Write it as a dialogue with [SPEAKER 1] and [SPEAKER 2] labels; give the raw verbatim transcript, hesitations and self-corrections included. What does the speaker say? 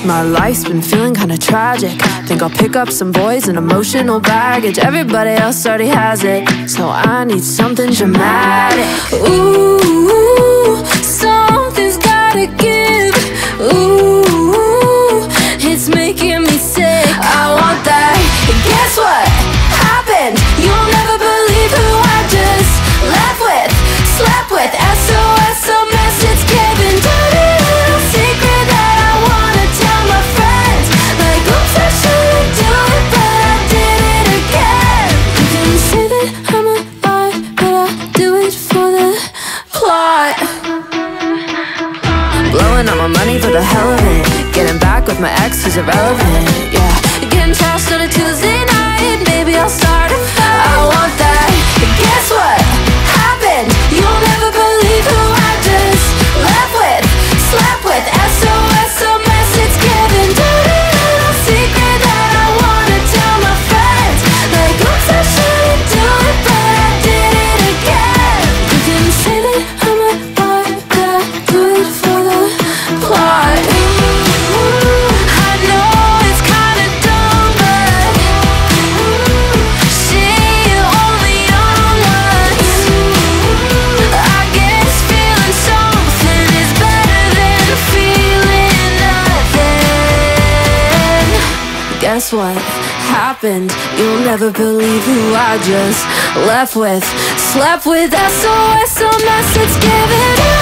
[SPEAKER 1] My life's been feeling kinda tragic. Think I'll pick up some boys and emotional baggage. Everybody else already has it, so I need something dramatic. Ooh, something's gotta give. Ooh, it's making me sick. I want that. Guess what happened? You'll never believe who I just left with, slept with. S O S, a mess, it's Kevin. Dirty little secret that I wanna tell my friends. Like, oops, I shouldn't do it, but I did it again. You can say that I'm a liar, but I'll do it for the plot. Blowing all my money for the hell of it. Getting back with my ex who's irrelevant, yeah. Getting trashed on a Tuesday night, maybe I'll start a fight. I want that. Guess what happened? You'll never believe who I just left with, slept with. S O S, a mess, it's Kevin. Dirty little secret that I wanna tell my friends. Like, oops, I shouldn't do it, but I did it again. You can say that I'm a liar, but I do it for the plot. I know it's kinda dumb, but she only on once. I guess feeling something is better than feeling nothing. Guess what happened? You'll never believe who I just left with, slept with. S O S, a mess, it's giving.